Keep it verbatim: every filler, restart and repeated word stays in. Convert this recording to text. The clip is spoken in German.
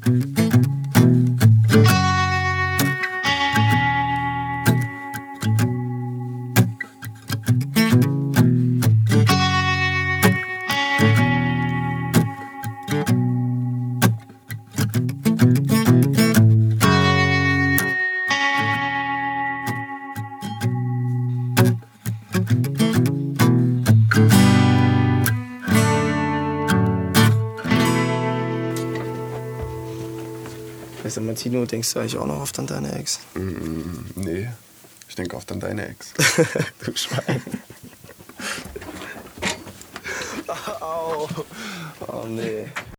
Weißt du, Martino, denkst du eigentlich auch noch oft an deine Ex? Mm, nee, ich denke oft an deine Ex. Du Schwein. Au. Oh nee.